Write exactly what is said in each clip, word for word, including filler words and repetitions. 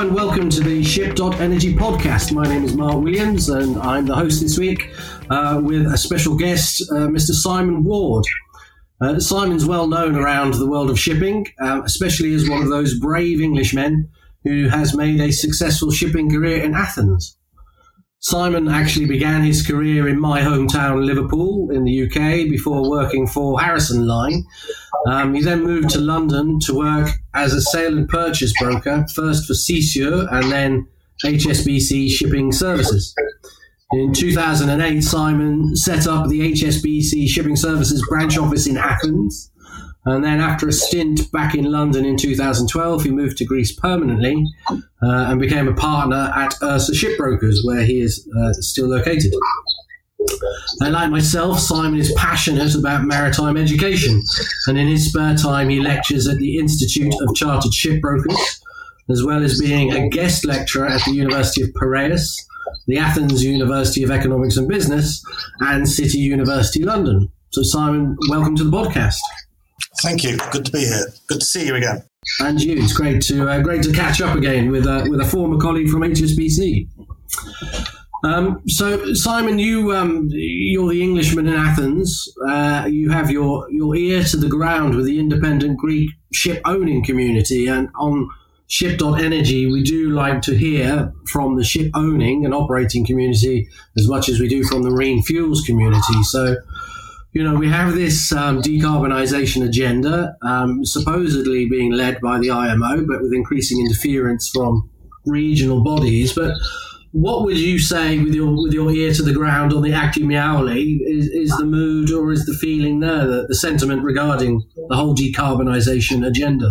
and welcome to the Ship dot Energy podcast. My name is Mark Williams and I'm the host this week uh, with a special guest, uh, Mister Simon Ward. Uh, Simon's well known around the world of shipping, uh, especially as one of those brave Englishmen who has made a successful shipping career in Athens. Simon actually began his career in my hometown, Liverpool, in the U K, before working for Harrison Line. Um, he then moved to London to work as a sale and purchase broker, first for Cecure and then H S B C Shipping Services. In two thousand eight, Simon set up the H S B C Shipping Services branch office in Athens. And then after a stint back in London in two thousand twelve, he moved to Greece permanently uh, and became a partner at Ursa Shipbrokers, where he is uh, still located. And like myself, Simon is passionate about maritime education. And in his spare time, he lectures at the Institute of Chartered Shipbrokers, as well as being a guest lecturer at the University of Piraeus, the Athens University of Economics and Business, and City University London. So Simon, welcome to the podcast. Thank you. Good to be here. Good to see you again. And you. It's great to uh, great to catch up again with uh, with a former colleague from H S B C. Um, so Simon, you um, you're the Englishman in Athens. Uh, you have your your ear to the ground with the independent Greek ship owning community, and on Ship dot Energy, we do like to hear from the ship owning and operating community as much as we do from the marine fuels community. So, you know, we have this um, decarbonisation agenda, um, supposedly being led by the I M O, but with increasing interference from regional bodies. But what would you say, with your with your ear to the ground on the Aktimiaoli, is, is the mood or is the feeling there, the, the sentiment regarding the whole decarbonisation agenda?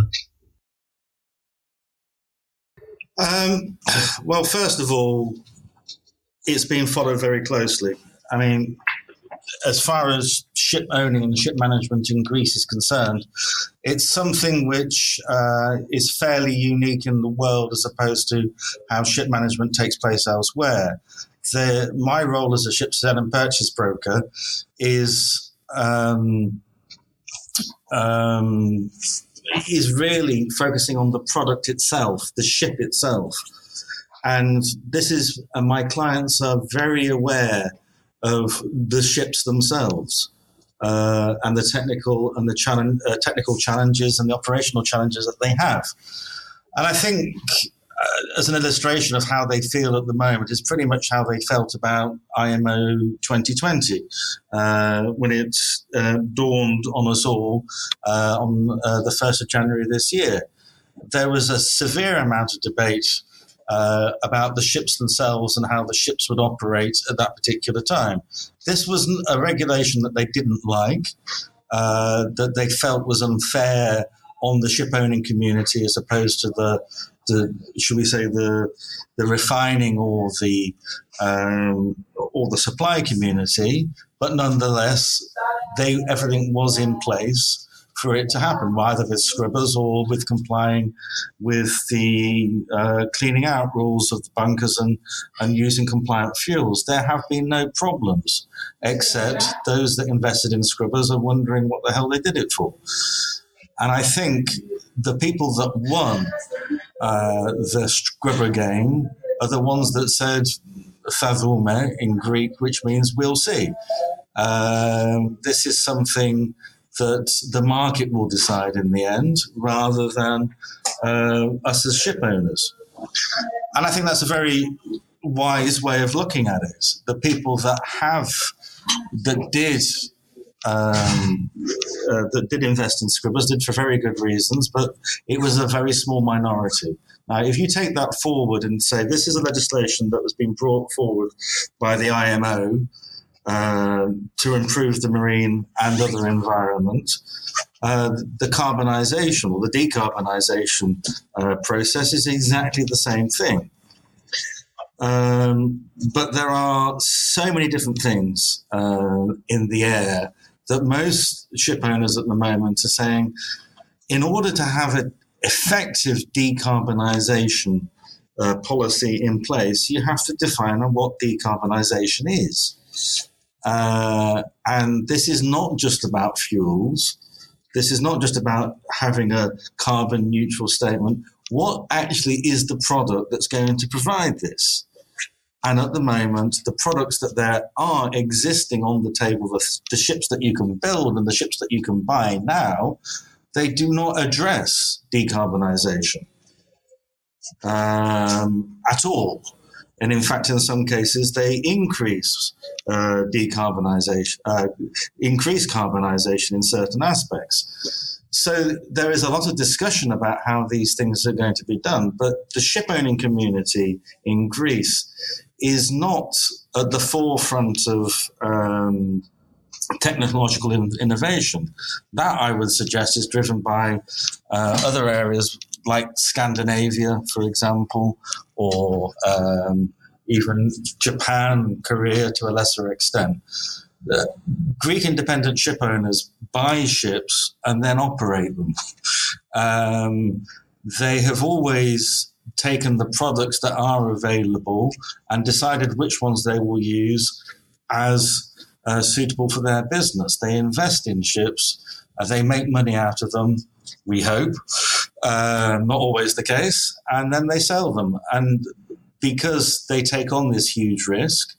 Um, well, first of all, it's being followed very closely. I mean, as far as ship owning and ship management in Greece is concerned, it's something which uh, is fairly unique in the world as opposed to how ship management takes place elsewhere. The, my role as a ship sale and purchase broker is um, um, is really focusing on the product itself, the ship itself. And this is, and my clients are very aware of the ships themselves uh, and the technical and the challenge, uh, technical challenges and the operational challenges that they have. And I think, uh, as an illustration of how they feel at the moment, is pretty much how they felt about I M O twenty twenty uh, when it uh, dawned on us all uh, on uh, the first of January this year. There was a severe amount of debate Uh, about the ships themselves and how the ships would operate at that particular time. This was a regulation that they didn't like, uh, that they felt was unfair on the ship owning community as opposed to the, the should we say, the the refining or the um, or the supply community. But nonetheless, they everything was in place for it to happen, either with scrubbers or with complying with the uh, cleaning out rules of the bunkers and, and using compliant fuels. There have been no problems, except those that invested in scrubbers are wondering what the hell they did it for. And I think the people that won uh, the scrubber game are the ones that said "θα δούμε" in Greek, which means we'll see. Um, this is something that the market will decide in the end, rather than uh, us as ship owners. And I think that's a very wise way of looking at it. The people that have, that did, um, uh, that did invest in scrubbers did for very good reasons, but it was a very small minority. Now, if you take that forward and say this is a legislation that was being brought forward by the I M O, Uh, to improve the marine and other environment, uh, the carbonisation or the decarbonisation uh, process is exactly the same thing. Um, but there are so many different things uh, in the air that most ship owners at the moment are saying, in order to have an effective decarbonisation uh, policy in place, you have to define what decarbonisation is. Uh, and this is not just about fuels. This is not just about having a carbon neutral statement what actually is the product that's going to provide this? And at the moment, the products that there are existing on the table, the, the ships that you can build and the ships that you can buy now, they do not address decarbonisation um, at all. And in fact, in some cases, they increase uh, decarbonisation, uh, increase carbonisation in certain aspects. So there is a lot of discussion about how these things are going to be done. But the ship owning community in Greece is not at the forefront of um, technological in- innovation. That, I would suggest, is driven by uh, other areas like Scandinavia, for example, or um, even Japan, Korea to a lesser extent. Uh, Greek independent ship owners buy ships and then operate them. um, they have always taken the products that are available and decided which ones they will use as uh, suitable for their business. They invest in ships, uh, they make money out of them, we hope, uh, not always the case, and then they sell them. And because they take on this huge risk,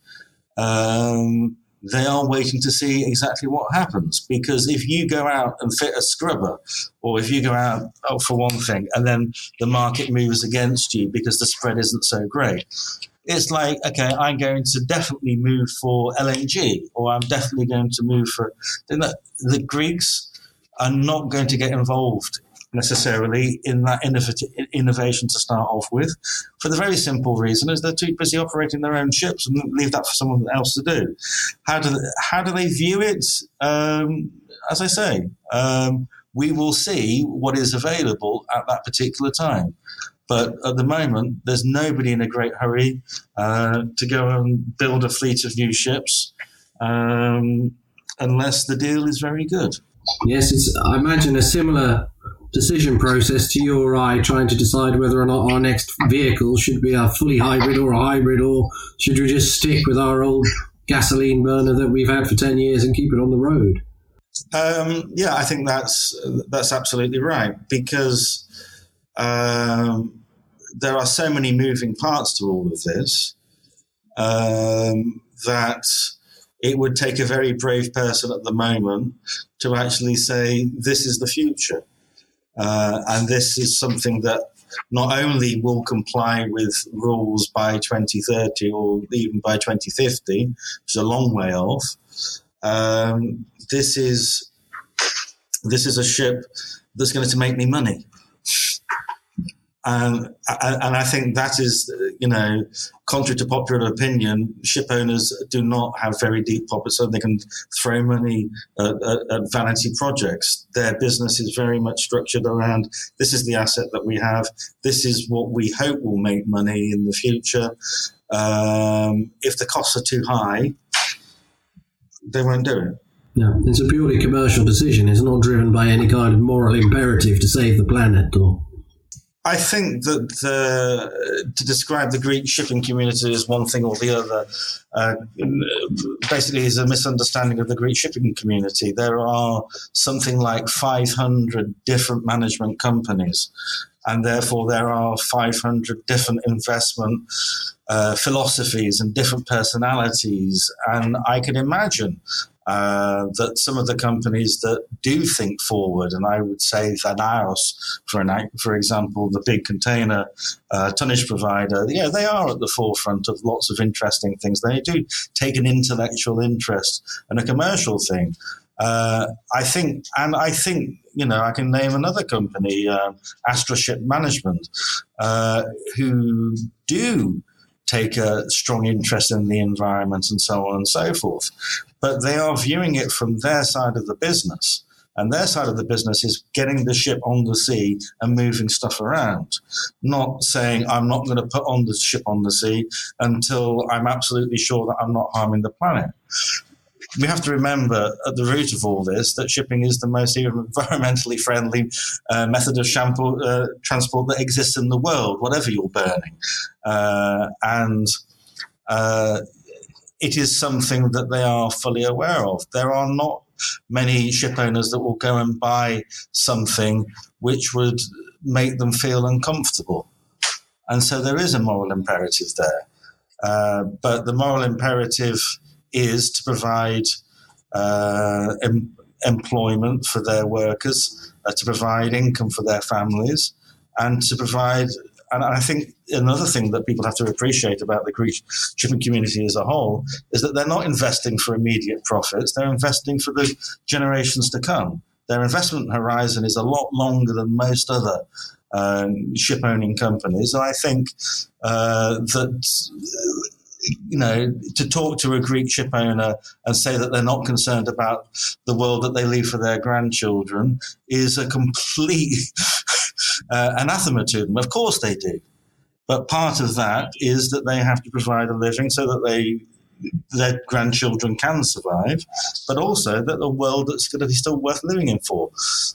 um, they are waiting to see exactly what happens. Because if you go out and fit a scrubber, or if you go out oh, for one thing, and then the market moves against you because the spread isn't so great, it's like, okay, I'm going to definitely move for L N G, or I'm definitely going to move for... The Greeks are not going to get involved necessarily in that innovation to start off with, for the very simple reason is they're too busy operating their own ships and leave that for someone else to do. How do they, how do they view it? Um, as I say, um, we will see what is available at that particular time. But at the moment, there's nobody in a great hurry uh, to go and build a fleet of new ships um, unless the deal is very good. Yes, it's, I imagine a similar decision process to you or I trying to decide whether or not our next vehicle should be a fully hybrid or a hybrid, or should we just stick with our old gasoline burner that we've had for ten years and keep it on the road. Um, yeah, I think that's that's absolutely right, because um, there are so many moving parts to all of this um, that it would take a very brave person at the moment to actually say, this is the future. Uh, and this is something that not only will comply with rules by twenty thirty or even by twenty fifty, which is a long way off. Um, this is this is a ship that's going to make me money. Um, and I think that is, you know, contrary to popular opinion, ship owners do not have very deep pockets, so they can throw money at, at, at vanity projects. Their business is very much structured around, this is the asset that we have, this is what we hope will make money in the future. Um, if the costs are too high, they won't do it. No, it's a purely commercial decision. It's not driven by any kind of moral imperative to save the planet or... I think that the, to describe the Greek shipping community as one thing or the other uh, basically is a misunderstanding of the Greek shipping community. There are something like five hundred different management companies, and therefore there are five hundred different investment uh, philosophies and different personalities. And I can imagine Uh, that some of the companies that do think forward, and I would say Thanaos, for an, for example, the big container uh, tonnage provider, yeah, they are at the forefront of lots of interesting things. They do take an intellectual interest and a commercial thing. Uh, I think, and I think, you know, I can name another company, uh, Astra Ship Management, uh, who do take a strong interest in the environment and so on and so forth. But they are viewing it from their side of the business. And their side of the business is getting the ship on the sea and moving stuff around, not saying, I'm not going to put on the ship on the sea until I'm absolutely sure that I'm not harming the planet. We have to remember at the root of all this that shipping is the most environmentally friendly uh, method of shampoo, uh, transport that exists in the world, whatever you're burning. Uh, and uh, it is something that they are fully aware of. There are not many ship owners that will go and buy something which would make them feel uncomfortable. And so there is a moral imperative there. Uh, but the moral imperative is to provide uh, em- employment for their workers, uh, to provide income for their families, and to provide. And I think another thing that people have to appreciate about the Greek shipping community as a whole is that they're not investing for immediate profits. They're investing for the generations to come. Their investment horizon is a lot longer than most other um, ship-owning companies. And I think uh, that, you know, to talk to a Greek ship owner and say that they're not concerned about the world that they leave for their grandchildren is a complete uh, anathema to them. Of course they do. But part of that is that they have to provide a living so that they their grandchildren can survive, but also that the world that's going to be still worth living in for.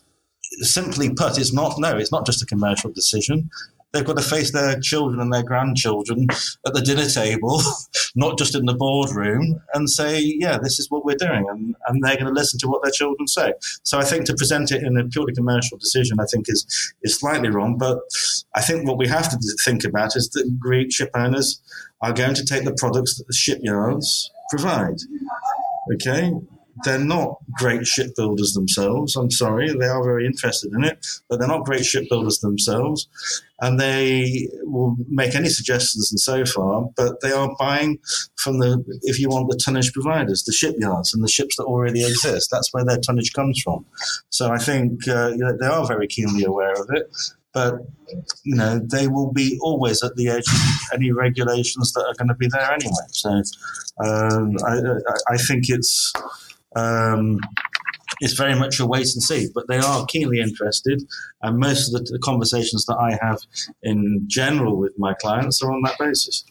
Simply put, it's not, no, it's not just a commercial decision. They've got to face their children and their grandchildren at the dinner table, not just in the boardroom, and say, yeah, this is what we're doing. And, and they're going to listen to what their children say. So I think to present it in a purely commercial decision, I think is, is slightly wrong. But I think what we have to think about is that Greek ship owners are going to take the products that the shipyards provide. Okay? They're not great shipbuilders themselves. I'm sorry. They are very interested in it, but they're not great shipbuilders themselves. And they will make any suggestions and so far, but they are buying from the, if you want, the tonnage providers, the shipyards and the ships that already exist. That's where their tonnage comes from. So I think uh, you know, they are very keenly aware of it. But, you know, they will be always at the edge of any regulations that are going to be there anyway. So um, I, I think it's... Um, it's very much a wait and see, but they are keenly interested, and most of the, the conversations that I have in general with my clients are on that basis.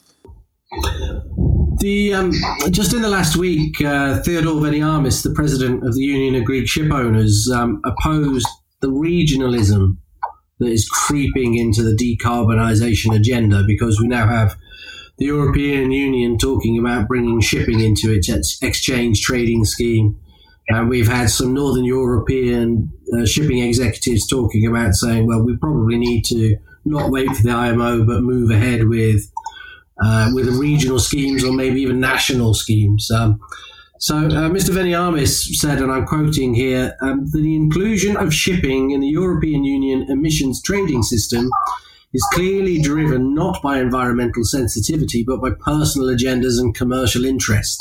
The um, just in the last week, uh, Theodore Veniamis, the president of the Union of Greek Ship Owners, um, opposed the regionalism that is creeping into the decarbonisation agenda, because we now have the European Union talking about bringing shipping into its exchange trading scheme. And we've had some Northern European uh, shipping executives talking about saying, well, we probably need to not wait for the I M O, but move ahead with uh, with regional schemes or maybe even national schemes. Um, so uh, Mister Veniamis said, and I'm quoting here, um, that the inclusion of shipping in the European Union emissions trading system is clearly driven not by environmental sensitivity, but by personal agendas and commercial interests.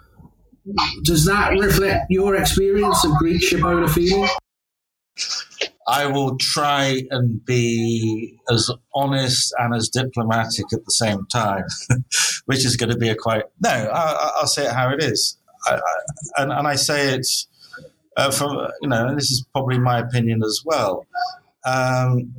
Does that reflect your experience of Greek ship owner feeling? I will try and be as honest and as diplomatic at the same time, which is going to be a quite... No, I, I'll say it how it is. I, I, and, and I say it uh, from, you know, and this is probably my opinion as well. Um,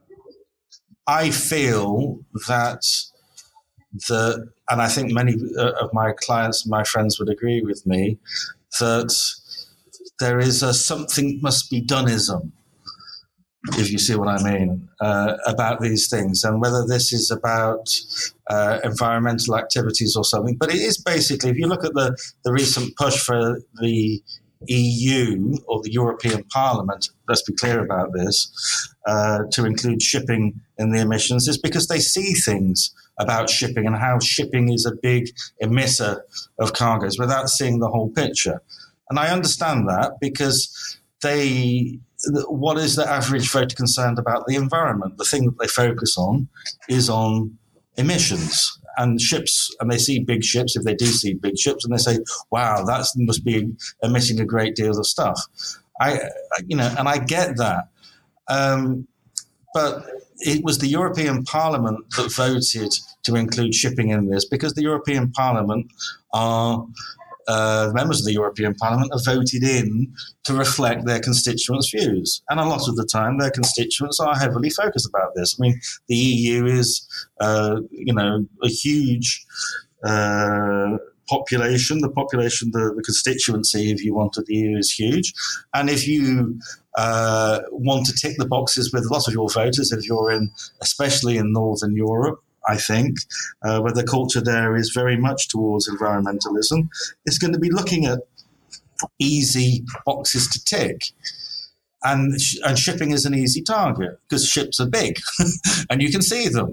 I feel that the, and I think many of my clients and my friends would agree with me, that there is a something must be doneism, if you see what I mean, uh, about these things, and whether this is about uh, environmental activities or something. But it is basically, if you look at the, the recent push for the E U or the European Parliament, let's be clear about this, uh, to include shipping in the emissions, is because they see things about shipping and how shipping is a big emitter of cargoes without seeing the whole picture. And I understand that, because they, what is the average voter concerned about? The environment. The thing that they focus on is on emissions. And ships, and they see big ships, if they do see big ships, and they say, wow, that must be emitting a great deal of stuff. I, you know, and I get that. Um, but it was the European Parliament that voted to include shipping in this, because the European Parliament are, uh, members of the European Parliament are voted in to reflect their constituents' views. And a lot of the time, their constituents are heavily focused about this. I mean, the E U is, uh, you know, a huge uh, population. The population, the, the constituency, if you want, of the E U is huge. And if you uh, want to tick the boxes with lots of your voters, if you're in, especially in Northern Europe, I think, uh, where the culture there is very much towards environmentalism, it's going to be looking at easy boxes to tick. And, sh- and shipping is an easy target because ships are big and you can see them.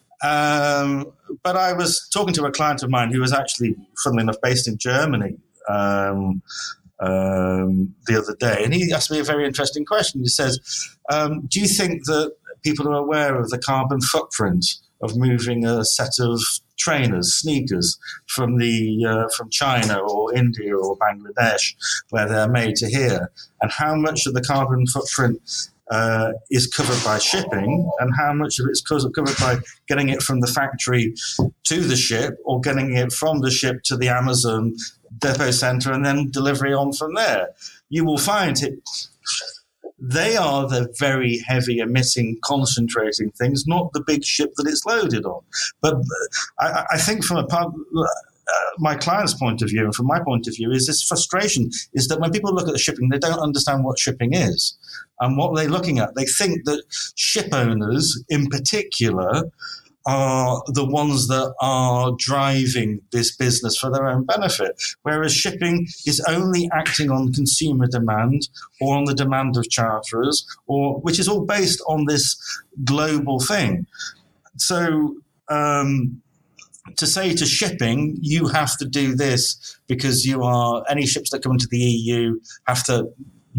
Um, but I was talking to a client of mine who was actually, funnily enough, based in Germany um, um, the other day. And he asked me a very interesting question. He says, um, do you think that people are aware of the carbon footprint of moving a set of trainers, sneakers from the uh, from China or India or Bangladesh, where they're made to here, and how much of the carbon footprint uh, is covered by shipping, and how much of it's covered by getting it from the factory to the ship, or getting it from the ship to the Amazon depot center, and then delivery on from there. You will find it. They are the very heavy emitting, concentrating things, not the big ship that it's loaded on. But I, I think from a part, uh, my client's point of view and from my point of view is this frustration is that when people look at the shipping, they don't understand what shipping is and what they're looking at. They think that ship owners in particular are the ones that are driving this business for their own benefit, whereas shipping is only acting on consumer demand or on the demand of charterers, or which is all based on this global thing. So um, to say to shipping, you have to do this because you are any ships that come into the E U have to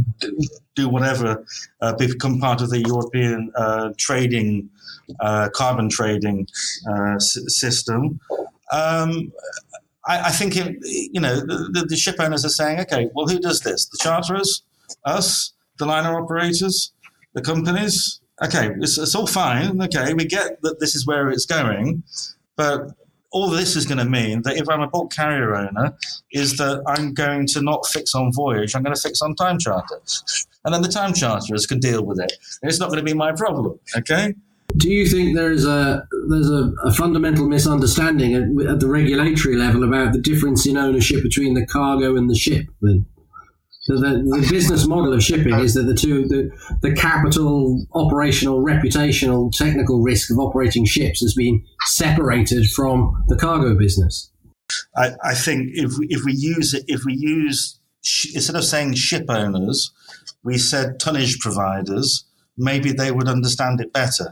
do whatever, uh, become part of the European uh, trading Uh, carbon trading uh, s- system. Um, I, I think, it, you know, the, the ship owners are saying, okay, well, who does this? The charterers, us, the liner operators, the companies? Okay, it's, it's all fine. Okay, we get that this is where it's going, but all this is going to mean that if I'm a bulk carrier owner, is that I'm going to not fix on voyage, I'm going to fix on time charter. And then the time charterers can deal with it. It's not going to be my problem, okay? Do you think there is a there's a, a fundamental misunderstanding at, at the regulatory level about the difference in ownership between the cargo and the ship? Then, so the, the business model of shipping is that the two the, the capital, operational, reputational, technical risk of operating ships has been separated from the cargo business. I, I think if we, if we use it, if we use instead of saying ship owners, we said tonnage providers, maybe they would understand it better.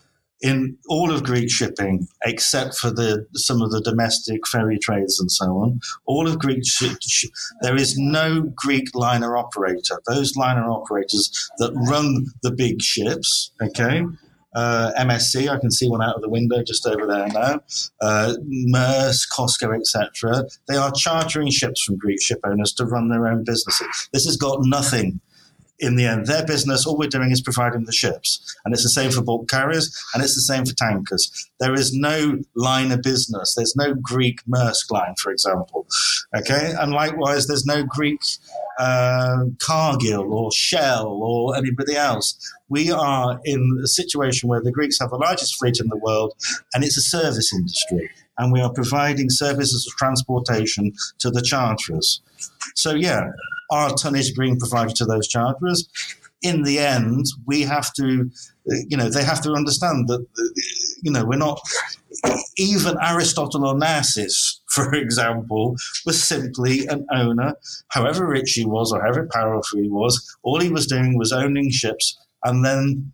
In all of Greek shipping, except for the some of the domestic ferry trades and so on, all of Greek sh- sh- there is no Greek liner operator. Those liner operators that run the big ships, okay, uh, M S C, I can see one out of the window just over there now, uh, Maersk, COSCO, et cetera. They are chartering ships from Greek ship owners to run their own businesses. This has got nothing. In the end, their business, all we're doing is providing the ships. And it's the same for bulk carriers, and it's the same for tankers. There is no line of business. There's no Greek Maersk line, for example. Okay? And likewise, there's no Greek uh, Cargill or Shell or anybody else. We are in a situation where the Greeks have the largest fleet in the world, and it's a service industry. And we are providing services of transportation to the charterers. So, yeah, our tonnage being provided to those charterers. In the end, we have to, you know, they have to understand that, you know, we're not, even Aristotle Onassis, for example, was simply an owner, however rich he was or however powerful he was, all he was doing was owning ships and then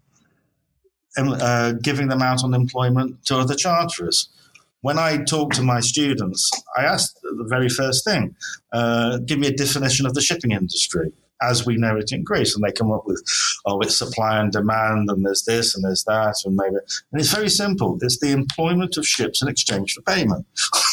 uh, giving them out on employment to other charterers. When I talk to my students, I ask the very first thing, uh, give me a definition of the shipping industry as we know it in Greece. And they come up with, oh, it's supply and demand, and there's this and there's that. And maybe, and it's very simple. It's the employment of ships in exchange for payment.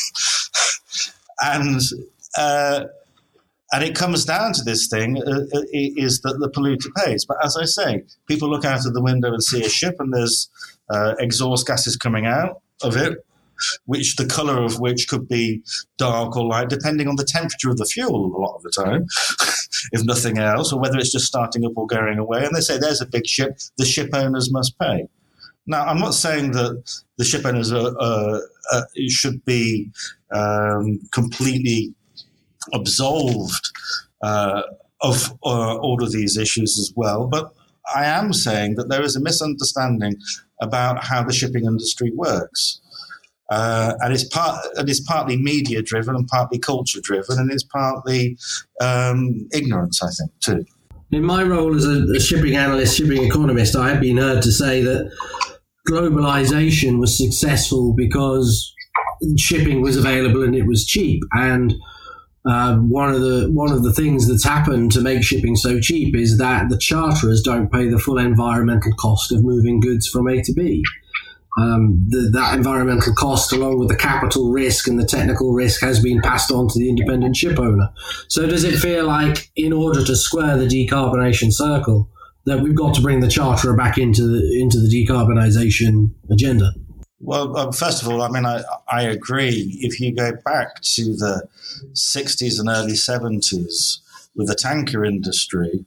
and uh, and it comes down to this thing, uh, is that the polluter pays. But as I say, people look out of the window and see a ship and there's uh, exhaust gases coming out of it, which the color of which could be dark or light, depending on the temperature of the fuel a lot of the time, if nothing else, or whether it's just starting up or going away. And they say, there's a big ship, the ship owners must pay. Now, I'm not saying that the ship owners are, uh, uh, should be um, completely absolved uh, of uh, all of these issues as well, but I am saying that there is a misunderstanding about how the shipping industry works. Uh, and it's part, and it's partly media driven and partly culture driven, and it's partly um, ignorance, I think, too. In my role as a, a shipping analyst, shipping economist, I have been heard to say that globalization was successful because shipping was available and it was cheap. And uh, one of the one of the things that's happened to make shipping so cheap is that the charterers don't pay the full environmental cost of moving goods from A to B. Um, the, that environmental cost, along with the capital risk and the technical risk, has been passed on to the independent ship owner. So does it feel like, in order to square the decarbonation circle, that we've got to bring the charterer back into the, into the decarbonisation agenda? Well, um, first of all, I mean, I, I agree. If you go back to the sixties and early seventies with the tanker industry,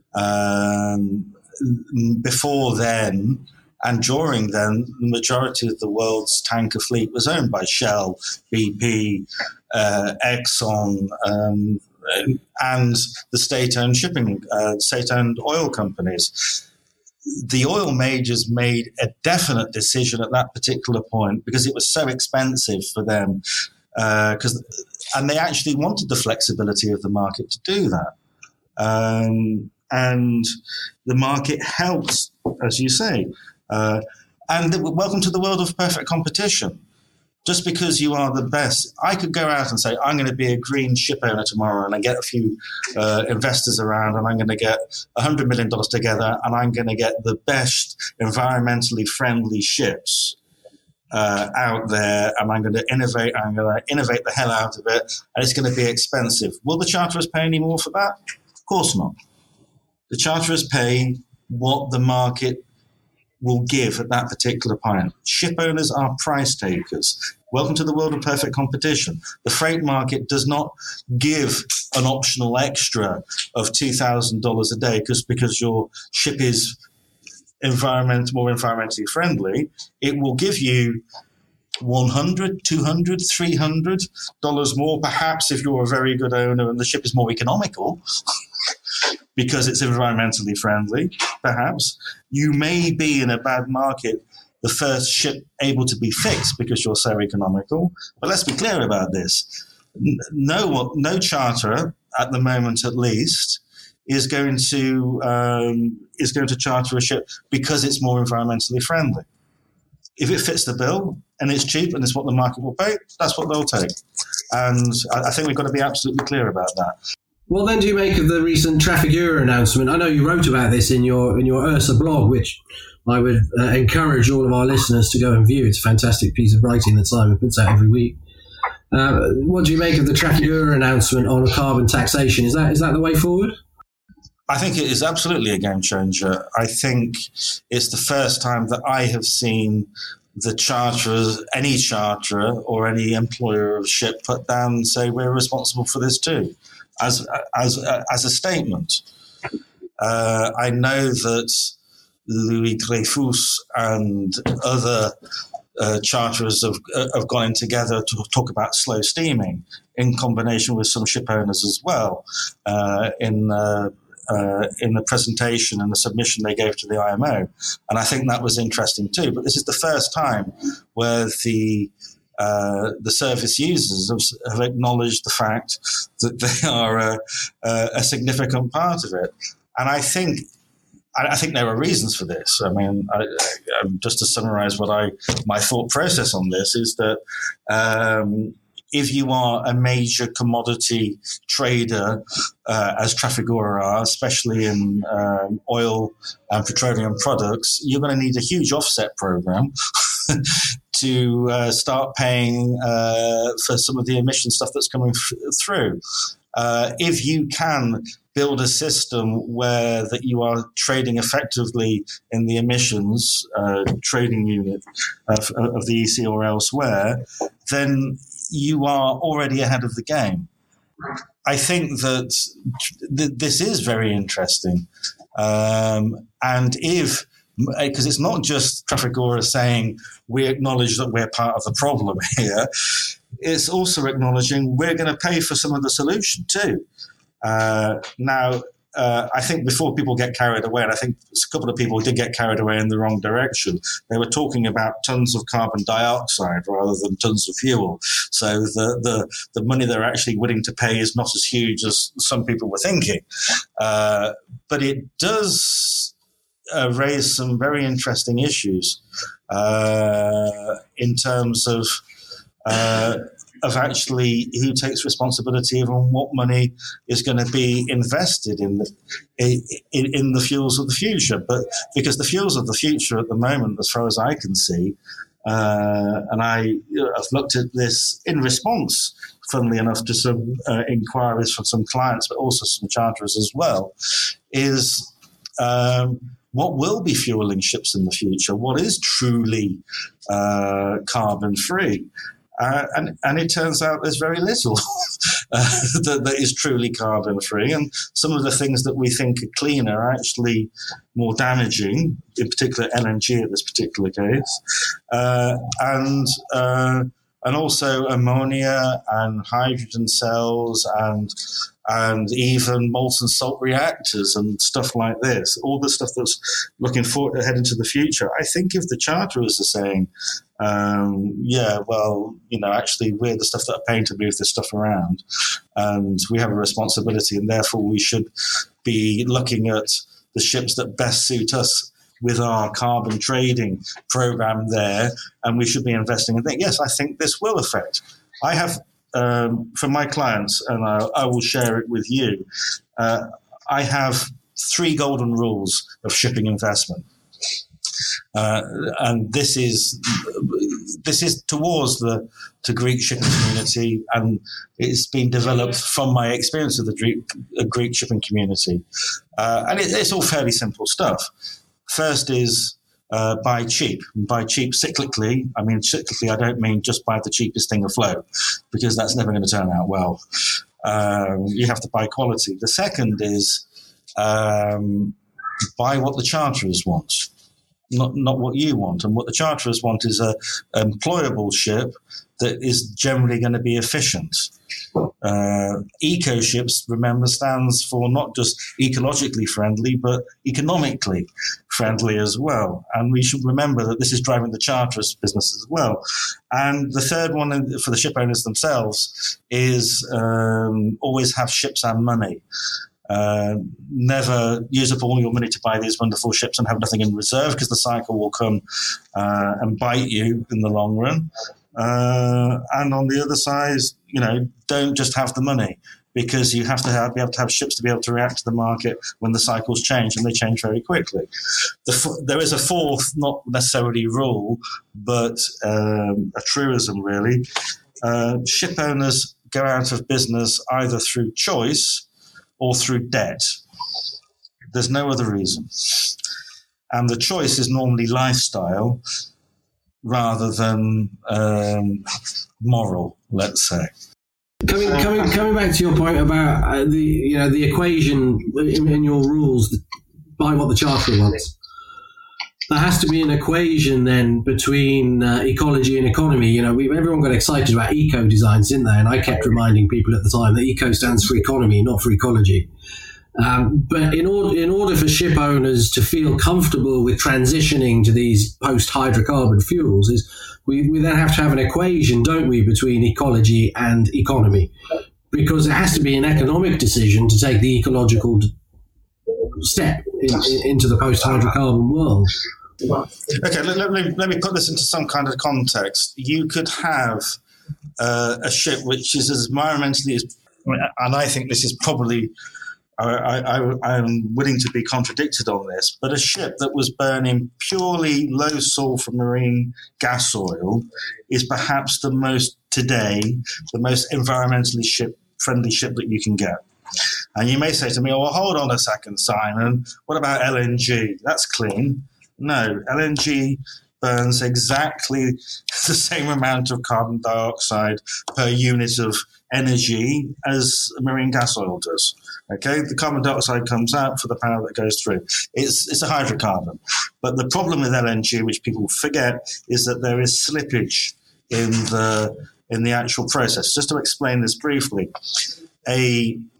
um, before then and during then, the majority of the world's tanker fleet was owned by Shell, B P, uh, Exxon, um, and the state-owned shipping, uh, state-owned oil companies. The oil majors made a definite decision at that particular point because it was so expensive for them, because uh, and they actually wanted the flexibility of the market to do that. Um, and the market helped, as you say. Uh, and th- welcome to the world of perfect competition. Just because you are the best, I could go out and say, I'm going to be a green ship owner tomorrow, and I get a few uh, investors around, and I'm going to get one hundred million dollars together, and I'm going to get the best environmentally friendly ships uh, out there, and I'm going to innovate, I'm going to innovate the hell out of it, and it's going to be expensive. Will the charterers pay any more for that? Of course not. The charterers pay what the market will give at that particular point. Ship owners are price takers. Welcome to the world of perfect competition. The freight market does not give an optional extra of two thousand dollars a day because because your ship is environment more environmentally friendly. It will give you one hundred dollars, two hundred dollars, three hundred dollars more, perhaps if you're a very good owner and the ship is more economical because it's environmentally friendly, perhaps. You may be in a bad market, the first ship able to be fixed because you're so economical. But let's be clear about this. No, no charterer, at the moment at least, is going to um, is going to charter a ship because it's more environmentally friendly. If it fits the bill and it's cheap and it's what the market will pay, that's what they'll take. And I think we've got to be absolutely clear about that. What then do you make of the recent Trafigura announcement? I know you wrote about this in your in your Ursa blog, which I would uh, encourage all of our listeners to go and view. It's a fantastic piece of writing that Simon puts out every week. Uh, what do you make of the Trafigura announcement on carbon taxation? Is that is that the way forward? I think it is absolutely a game changer. I think it's the first time that I have seen the charterers, any charterer or any employer of ship put down and say we're responsible for this too, as as as a statement. Uh, I know that Louis Dreyfus and other uh, charterers have, have gone in together to talk about slow steaming in combination with some ship owners as well uh, in uh, uh, in the presentation and the submission they gave to the I M O. And I think that was interesting too. But this is the first time where the Uh, the service users have, have acknowledged the fact that they are a, a, a significant part of it. And I think I, I think there are reasons for this. I mean, I, I, just to summarize what I my thought process on this is that um, if you are a major commodity trader, uh, as Trafigura are, especially in um, oil and petroleum products, you're going to need a huge offset program to uh, start paying uh, for some of the emission stuff that's coming f- through. Uh, if you can build a system where that you are trading effectively in the emissions uh, trading unit of, of the E C or elsewhere, then you are already ahead of the game. I think that th- this is very interesting. Um, and if because it's not just Trafigura saying we acknowledge that we're part of the problem here. It's also acknowledging we're going to pay for some of the solution too. Uh, now, uh, I think before people get carried away, and I think a couple of people did get carried away in the wrong direction, they were talking about tons of carbon dioxide rather than tons of fuel. So the, the, the money they're actually willing to pay is not as huge as some people were thinking. Uh, but it does uh, raise some very interesting issues uh, in terms of uh, of actually who takes responsibility and what money is going to be invested in the in, in the fuels of the future. But because the fuels of the future at the moment, as far as I can see, uh, and I you know, I've looked at this in response, funnily enough, to some uh, inquiries from some clients, but also some charterers as well, is um, what will be fueling ships in the future? What is truly uh, carbon free? Uh, and, and it turns out there's very little uh, that, that is truly carbon-free. And some of the things that we think are clean are actually more damaging, in particular L N G in this particular case. Uh, and uh, and also ammonia and hydrogen cells and and even molten salt reactors and stuff like this, all the stuff that's looking forward ahead into the future. I think if the charterers are saying, um, yeah, well, you know, actually we're the stuff that are paying to move this stuff around and we have a responsibility and therefore we should be looking at the ships that best suit us with our carbon trading program there, and we should be investing in that. Yes, I think this will affect. I have, um, for my clients, and I, I will share it with you, uh, I have three golden rules of shipping investment. Uh, and this is this is towards the, the Greek shipping community, and it's been developed from my experience of the Greek, uh, Greek shipping community. Uh, and it, it's all fairly simple stuff. First is uh, buy cheap. Buy cheap cyclically. I mean, cyclically, I don't mean just buy the cheapest thing afloat, because that's never going to turn out well. Um, you have to buy quality. The second is um, buy what the charterers want, not not what you want. And what the charterers want is a employable ship that is generally going to be efficient. Uh, eco ships, remember, stands for not just ecologically friendly, but economically friendly as well. And we should remember that this is driving the charterers business as well. And the third one for the ship owners themselves is um, always have ships and money. Uh, never use up all your money to buy these wonderful ships and have nothing in reserve, because the cycle will come uh, and bite you in the long run. Uh, and on the other side, you know, don't just have the money, because you have to have, be able to have ships to be able to react to the market when the cycles change, and they change very quickly. The, there is a fourth, not necessarily rule, but um, a truism really. Uh, ship owners go out of business either through choice or through debt. There's no other reason. And the choice is normally lifestyle rather than um, moral, let's say. Coming, coming, coming back to your point about uh, the, you know, the equation in, in your rules, buy what the charterer wants. There has to be an equation then between uh, ecology and economy. You know, we, everyone got excited about eco designs, didn't they? And I kept reminding people at the time that eco stands for economy, not for ecology. Um, but in order, in order for ship owners to feel comfortable with transitioning to these post-hydrocarbon fuels, is we, we then have to have an equation, don't we, between ecology and economy? Because it has to be an economic decision to take the ecological step in, in, into the post-hydrocarbon world. Okay, let, let, me, let me put this into some kind of context. You could have uh, a ship which is as environmentally as, and I think this is probably, I, I, I'm willing to be contradicted on this, but a ship that was burning purely low sulfur marine gas oil is perhaps the most, today, the most environmentally ship friendly ship that you can get. And you may say to me, oh, well, hold on a second, Simon, what about L N G? That's clean. No, L N G burns exactly the same amount of carbon dioxide per unit of energy as marine gas oil does. Okay, the carbon dioxide comes out for the power that goes through. It's it's a hydrocarbon. But the problem with L N G, which people forget, is that there is slippage in the in the actual process. Just to explain this briefly, a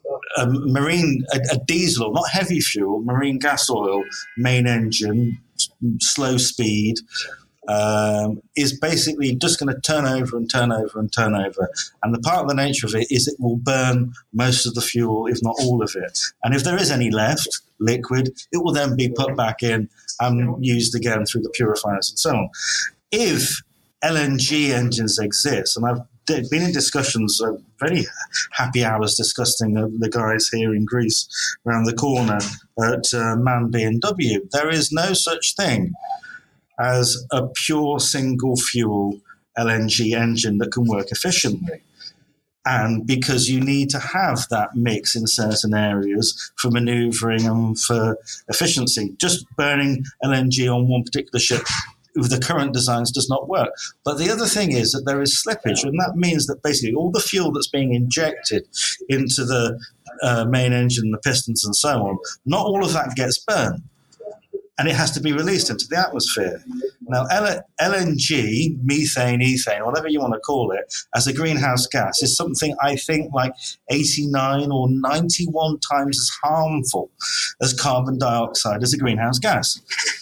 a marine, a, a diesel, not heavy fuel, marine gas oil, main engine, slow speed, um, is basically just going to turn over and turn over and turn over. And the part of the nature of it is it will burn most of the fuel, if not all of it. And if there is any left, liquid, it will then be put back in and used again through the purifiers and so on. If L N G engines exist, and I've been in discussions, uh, very happy hours discussing uh, the guys here in Greece around the corner at uh, MAN B M W. There is no such thing as a pure single fuel L N G engine that can work efficiently. And because you need to have that mix in certain areas for manoeuvring and for efficiency. Just burning L N G on one particular ship with the current designs does not work. But the other thing is that there is slippage, and that means that basically all the fuel that's being injected into the uh, main engine, the pistons and so on, not all of that gets burned. And it has to be released into the atmosphere. Now, L- LNG, methane, ethane, whatever you want to call it, as a greenhouse gas is something I think like eighty-nine or ninety-one times as harmful as carbon dioxide as a greenhouse gas.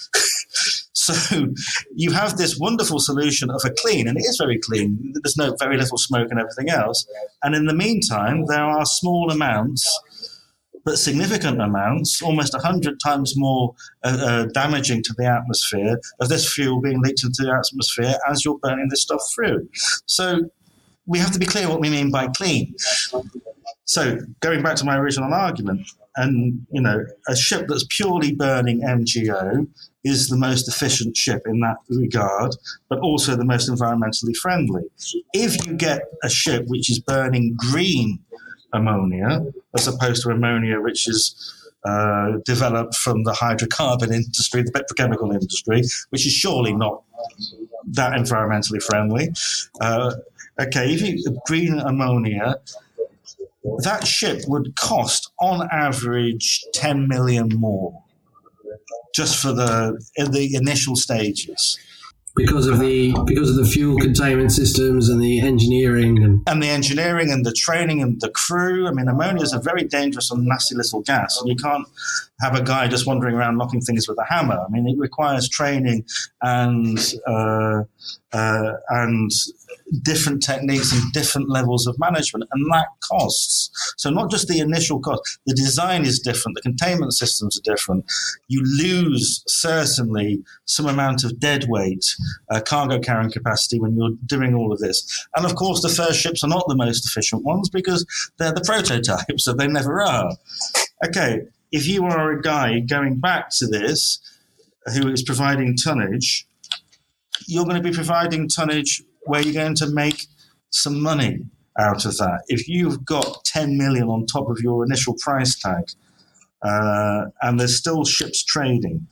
So you have this wonderful solution of a clean, and it is very clean. There's no very little smoke and everything else. And in the meantime, there are small amounts, but significant amounts, almost one hundred times more uh, uh, damaging to the atmosphere of this fuel being leaked into the atmosphere as you're burning this stuff through. So we have to be clear what we mean by clean. So going back to my original argument, and you know, a ship that's purely burning M G O is the most efficient ship in that regard, but also the most environmentally friendly. If you get a ship which is burning green ammonia, as opposed to ammonia which is uh, developed from the hydrocarbon industry, the petrochemical industry, which is surely not that environmentally friendly. Uh, okay, if you green ammonia, that ship would cost on average ten million more just for the in the initial stages. Because of the because of the fuel containment systems and the engineering and and the engineering and the training and the crew. I mean, ammonia is a very dangerous and nasty little gas, and you can't have a guy just wandering around knocking things with a hammer. I mean, it requires training and uh, uh, and different techniques and different levels of management, and that costs. So not just the initial cost, the design is different, the containment systems are different. You lose certainly some amount of dead weight, uh, cargo carrying capacity when you're doing all of this. And of course, the first ships are not the most efficient ones because they're the prototypes, so they never are. Okay, if you are a guy going back to this who is providing tonnage, you're going to be providing tonnage where you're going to make some money out of that. If you've got ten million on top of your initial price tag, uh, and there's still ships trading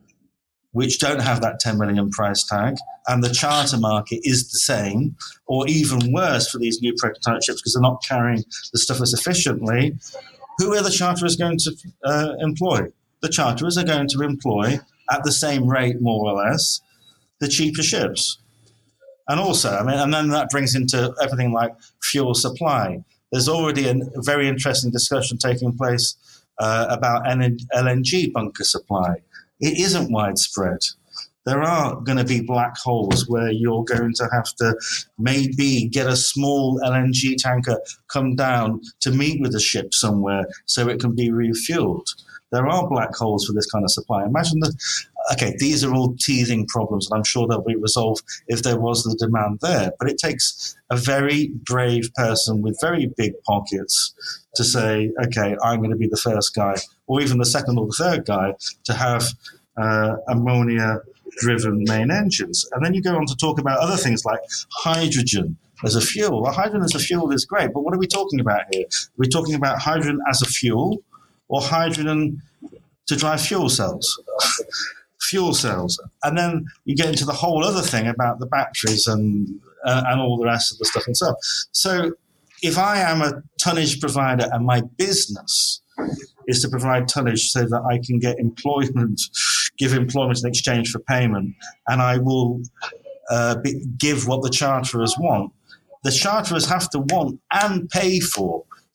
which don't have that ten million price tag, and the charter market is the same, or even worse for these new prototype ships because they're not carrying the stuff as efficiently, who are the charterers going to uh, employ? The charterers are going to employ, at the same rate more or less, the cheaper ships. And also, I mean, and then that brings into everything like fuel supply. There's already a very interesting discussion taking place uh, about L N G bunker supply. It isn't widespread. There are going to be black holes where you're going to have to maybe get a small L N G tanker come down to meet with a ship somewhere so it can be refueled. There are black holes for this kind of supply. Imagine that. Okay, these are all teething problems, and I'm sure they'll be resolved if there was the demand there. But it takes a very brave person with very big pockets to say, okay, I'm going to be the first guy, or even the second or the third guy, to have uh, ammonia-driven main engines. And then you go on to talk about other things like hydrogen as a fuel. Well, hydrogen as a fuel is great, but what are we talking about here? Are we talking about hydrogen as a fuel, or hydrogen to drive fuel cells? Fuel cells. And then you get into the whole other thing about the batteries and uh, and all the rest of the stuff and stuff. So if I am a tonnage provider and my business is to provide tonnage so that I can get employment, give employment in exchange for payment, and I will uh, be, give what the charterers want, the charterers have to want and pay for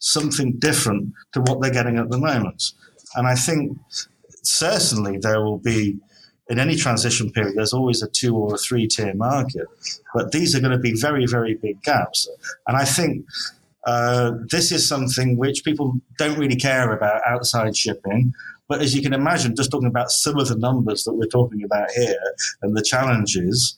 something different to what they're getting at the moment. And I think certainly there will be, in any transition period, there's always a two or a three tier market, but these are going to be very, very big gaps. And I think uh, this is something which people don't really care about outside shipping. But as you can imagine, just talking about some of the numbers that we're talking about here and the challenges,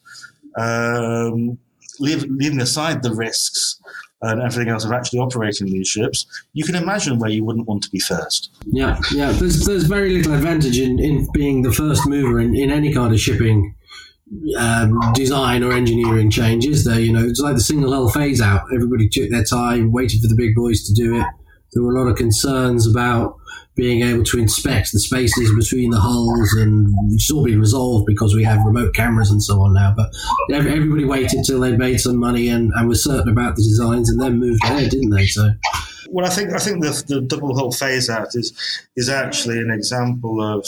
um, leave, leaving aside the risks and everything else of actually operating these ships, you can imagine where you wouldn't want to be first. Yeah, yeah. There's there's very little advantage in, in being the first mover in, in any kind of shipping um, design or engineering change, is there? You know, it's like the single hull phase out. Everybody took their time, waited for the big boys to do it. There were a lot of concerns about being able to inspect the spaces between the hulls, and it's all been resolved because we have remote cameras and so on now. But everybody waited till they made some money and, and was certain about the designs, and then moved ahead, didn't they? So, well, I think I think the, the double hull phase out is is actually an example of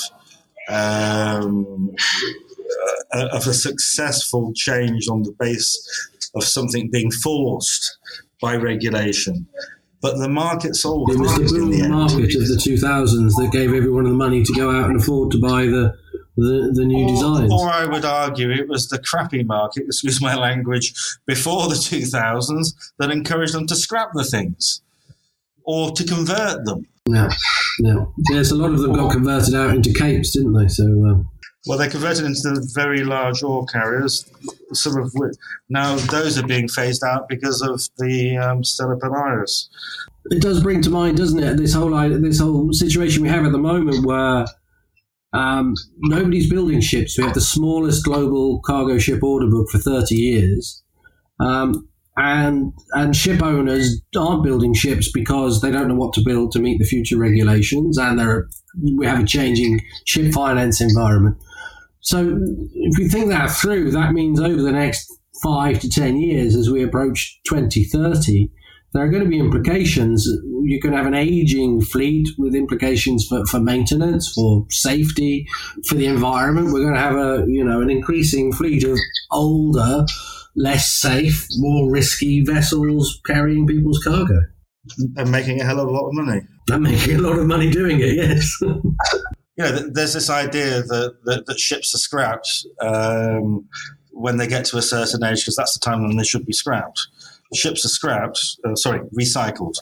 um, uh, of a successful change on the base of something being forced by regulation. But the market sold. It was the boom market of the two thousands that gave everyone the money to go out and afford to buy the the, the new or, designs. Or I would argue it was the crappy market, excuse my language, before the two thousands that encouraged them to scrap the things or to convert them. Yeah, yeah. Yes, a lot of them got converted out into capes, didn't they? So. Um, Well, they converted into the very large ore carriers, some of which now those are being phased out because of the um, Stella Polaris. It does bring to mind, doesn't it, this whole this whole situation we have at the moment where um, nobody's building ships. We have the smallest global cargo ship order book for thirty years, um, and and ship owners aren't building ships because they don't know what to build to meet the future regulations, and there we have a changing ship finance environment. So if we think that through, that means over the next five to ten years, as we approach twenty thirty, there are going to be implications. You can have an aging fleet with implications for, for maintenance, for safety, for the environment. We're going to have a you know an increasing fleet of older, less safe, more risky vessels carrying people's cargo. And making a hell of a lot of money. And making a lot of money doing it, yes. You know, there's this idea that, that, that ships are scrapped um, when they get to a certain age, because that's the time when they should be scrapped. Ships are scrapped, uh, sorry, recycled,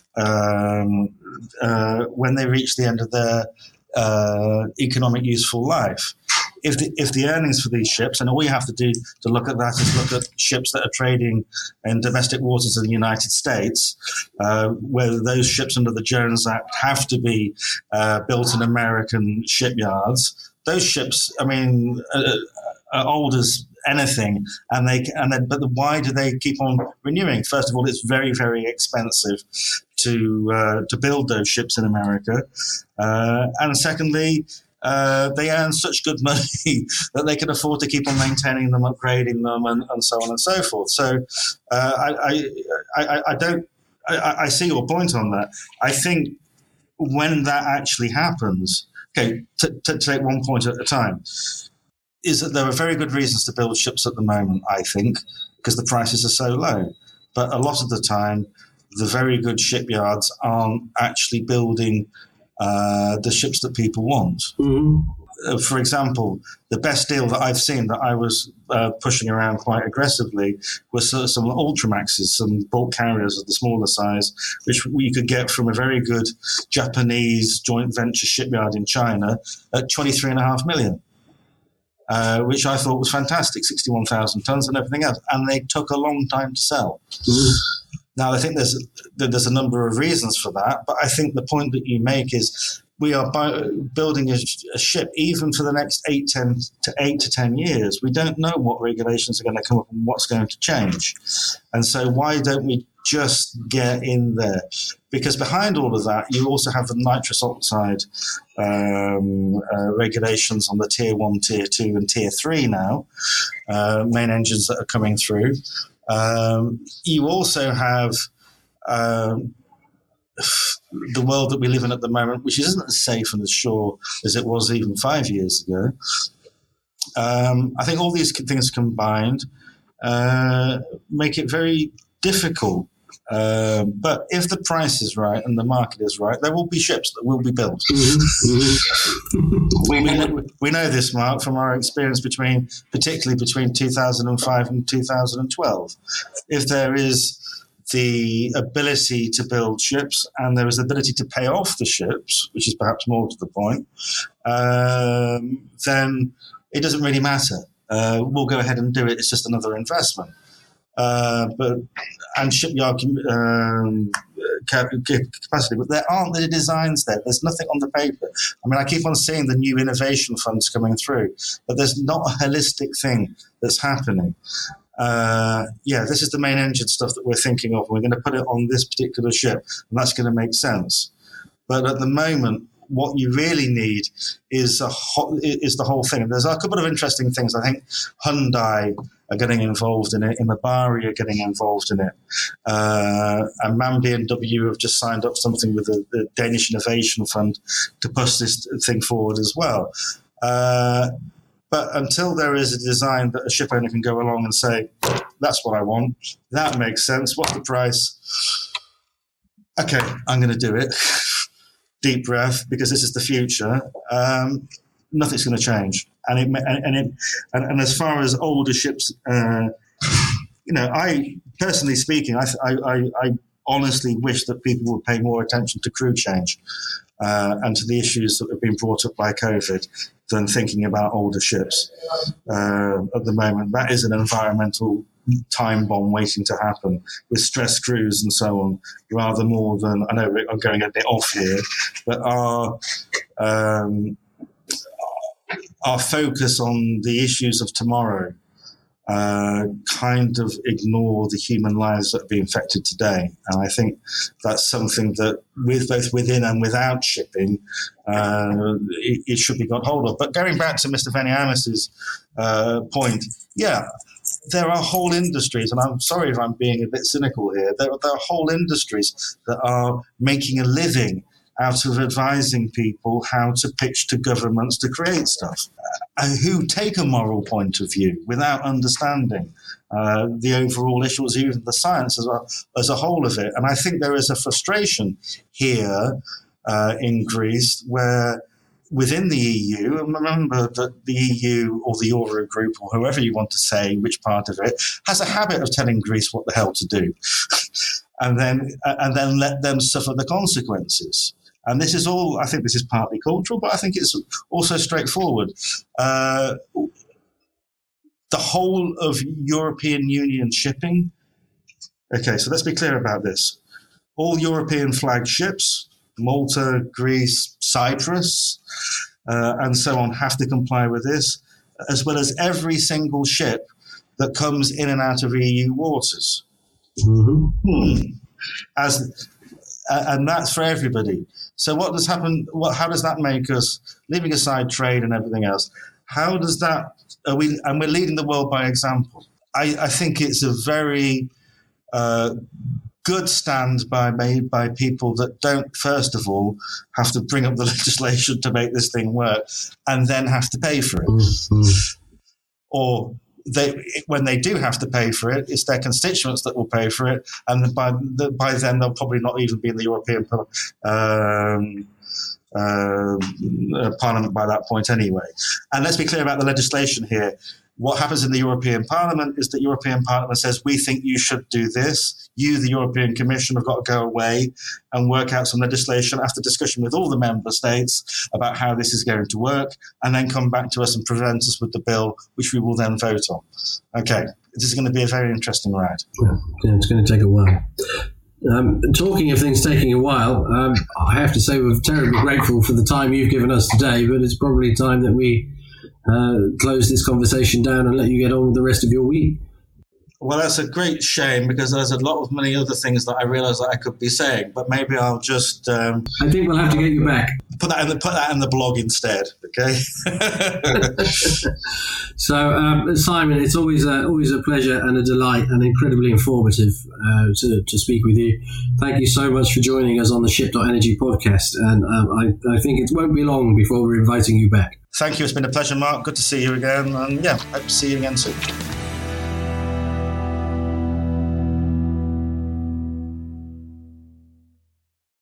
um, uh, when they reach the end of their uh, economic useful life. If the, if the earnings for these ships, and all you have to do to look at that is look at ships that are trading in domestic waters of the United States, uh, where those ships under the Jones Act have to be uh, built in American shipyards. Those ships, I mean, uh, are old as anything, and they and then, but why do they keep on renewing? First of all, it's very, very expensive to uh, to build those ships in America, uh, and secondly, Uh, they earn such good money that they can afford to keep on maintaining them, upgrading them, and, and so on and so forth. So uh, I, I, I, I don't. I, I see your point on that. I think when that actually happens, okay, to, to take one point at a time, is that there are very good reasons to build ships at the moment. I think because the prices are so low, but a lot of the time, the very good shipyards aren't actually building Uh, the ships that people want. Mm-hmm. Uh, for example, the best deal that I've seen that I was uh, pushing around quite aggressively was uh, some Ultramaxes, some bulk carriers of the smaller size, which we could get from a very good Japanese joint venture shipyard in China at twenty-three and a half million, uh, which I thought was fantastic, sixty-one thousand tons and everything else. And they took a long time to sell. Mm-hmm. Now, I think there's there's a number of reasons for that, but I think the point that you make is we are building a, a ship even for the next eight, ten to eight to ten years. We don't know what regulations are going to come up and what's going to change, and so why don't we just get in there? Because behind all of that, you also have the nitrous oxide um, uh, regulations on the tier one, tier two, and tier three now, uh, main engines that are coming through. Um, you also have um, the world that we live in at the moment, which isn't as safe and as sure as it was even five years ago. Um, I think all these things combined uh, make it very difficult Um, but if the price is right and the market is right, there will be ships that will be built. Mm-hmm. we, know, we know this, Mark, from our experience between, particularly between two thousand five and two thousand twelve. If there is the ability to build ships and there is the ability to pay off the ships, which is perhaps more to the point, um, then it doesn't really matter. Uh, we'll go ahead and do it. It's just another investment. Uh, but and shipyard um, capacity, but there aren't the designs there. There's nothing on the paper. I mean, I keep on seeing the new innovation funds coming through, but there's not a holistic thing that's happening. Uh, yeah, this is the main engine stuff that we're thinking of. We're going to put it on this particular ship, and that's going to make sense. But at the moment, what you really need is a ho- is the whole thing. There's a couple of interesting things. I think Hyundai are getting involved in it. Imabari are getting involved in it. Uh, and MAN B M W have just signed up something with the, the Danish Innovation Fund to push this thing forward as well. Uh, but until there is a design that a ship owner can go along and say, that's what I want, that makes sense, what's the price? Okay, I'm going to do it. Deep breath, because this is the future. Um, nothing's going to change. And it, and, and, it, and, and as far as older ships, uh, you know, I personally speaking, I, I, I honestly wish that people would pay more attention to crew change uh, and to the issues that have been brought up by COVID than thinking about older ships. Uh, at the moment, that is an environmental time bomb waiting to happen with stress crews and so on, rather more than, I know I'm going a bit off here, but our um, our focus on the issues of tomorrow uh, kind of ignore the human lives that are being affected today. And I think that's something that, with both within and without shipping, uh, it, it should be got hold of. But going back to Mister Veniamis's uh, point, yeah, there are whole industries, and I'm sorry if I'm being a bit cynical here, there, there are whole industries that are making a living out of advising people how to pitch to governments to create stuff, uh, who take a moral point of view without understanding uh, the overall issues, even the science as a, as a whole of it. And I think there is a frustration here uh, in Greece where within the E U, and remember that the E U or the Eurogroup or whoever you want to say, which part of it, has a habit of telling Greece what the hell to do and then and then let them suffer the consequences. And this is all, I think this is partly cultural, but I think it's also straightforward. Uh, the whole of European Union shipping, okay, so let's be clear about this. All European flagged ships, Malta, Greece, Cyprus, uh, and so on, have to comply with this, as well as every single ship that comes in and out of E U waters. Mm-hmm. Hmm. As, uh, and that's for everybody. So what does happen? What, how does that make us, leaving aside trade and everything else, how does that, are we, and we're leading the world by example. I, I think it's a very uh, good stand by made by people that don't, first of all, have to bring up the legislation to make this thing work and then have to pay for it. Mm-hmm. Or they, when they do have to pay for it, it's their constituents that will pay for it, and by the, by then they'll probably not even be in the European um, uh, Parliament by that point anyway. And let's be clear about the legislation here. What happens in the European Parliament is that European Parliament says, we think you should do this. You, the European Commission, have got to go away and work out some legislation after discussion with all the member states about how this is going to work, and then come back to us and present us with the bill, which we will then vote on. Okay, this is going to be a very interesting ride. Yeah, it's going to take a while. Um, talking of things taking a while, um, I have to say we're terribly grateful for the time you've given us today, but it's probably time that we uh, close this conversation down and let you get on with the rest of your week. Well, that's a great shame, because there's a lot of many other things that I realise that I could be saying, but maybe I'll just... Um, I think we'll have to get you back. Put that in the, put that in the blog instead, okay? So, um, Simon, it's always a, always a pleasure and a delight and incredibly informative uh, to, to speak with you. Thank you so much for joining us on the Ship dot Energy podcast, and um, I, I think it won't be long before we're inviting you back. Thank you. It's been a pleasure, Mark. Good to see you again, and yeah, hope to see you again soon.